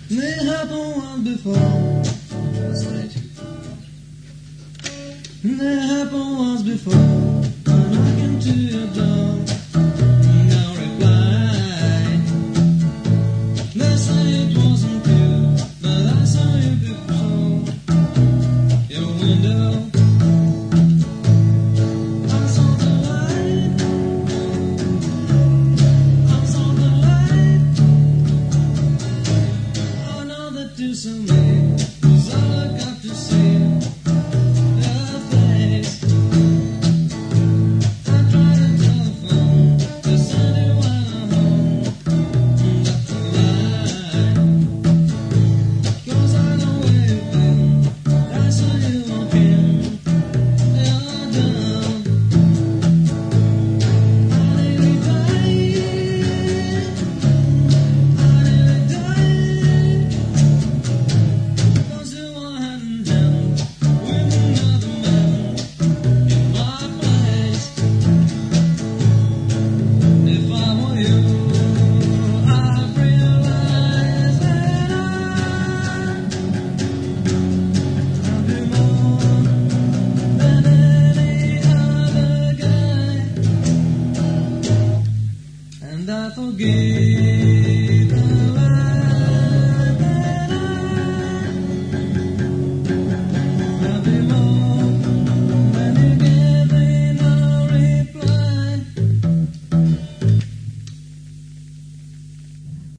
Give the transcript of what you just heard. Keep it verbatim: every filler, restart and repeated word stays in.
It happened once before. It happened once before. When I came to your door, no reply. They say it wasn't you, but I saw you before your window. I saw the light. I saw the light. I know that you saw me, 'cause all I got to see. And I forgive.